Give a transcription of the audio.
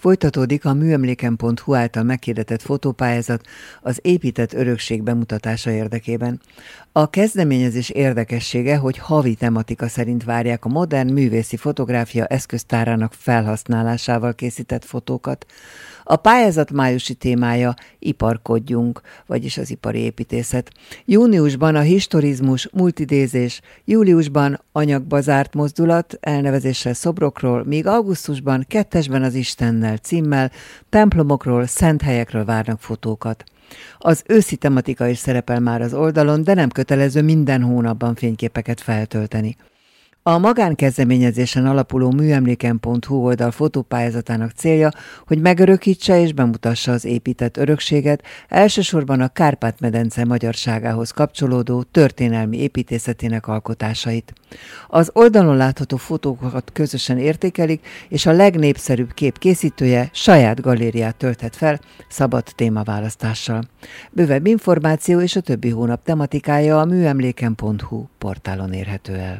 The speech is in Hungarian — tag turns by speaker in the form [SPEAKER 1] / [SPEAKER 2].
[SPEAKER 1] Folytatódik a műemléken.hu által meghirdetett fotópályázat az épített örökség bemutatása érdekében. A kezdeményezés érdekessége, hogy havi tematika szerint várják a modern művészi fotográfia eszköztárának felhasználásával készített fotókat. A pályázat májusi témája Iparkodjunk, vagyis az ipari építészet. Júniusban a historizmus, multidézés, júliusban anyagbazárt mozdulat elnevezéssel szobrokról, míg augusztusban Kettesben az Istennel címmel templomokról, szent helyekről várnak fotókat. Az őszi tematika is szerepel már az oldalon, de nem kötelező minden hónapban fényképeket feltölteni. A magánkezdeményezésen alapuló műemléken.hu oldal fotópályázatának célja, hogy megörökítse és bemutassa az épített örökséget, elsősorban a Kárpát-medence magyarságához kapcsolódó történelmi építészetének alkotásait. Az oldalon látható fotókat közösen értékelik, és a legnépszerűbb kép készítője saját galériát tölthet fel szabad témaválasztással. Bővebb információ és a többi hónap tematikája a műemléken.hu portálon érhető el.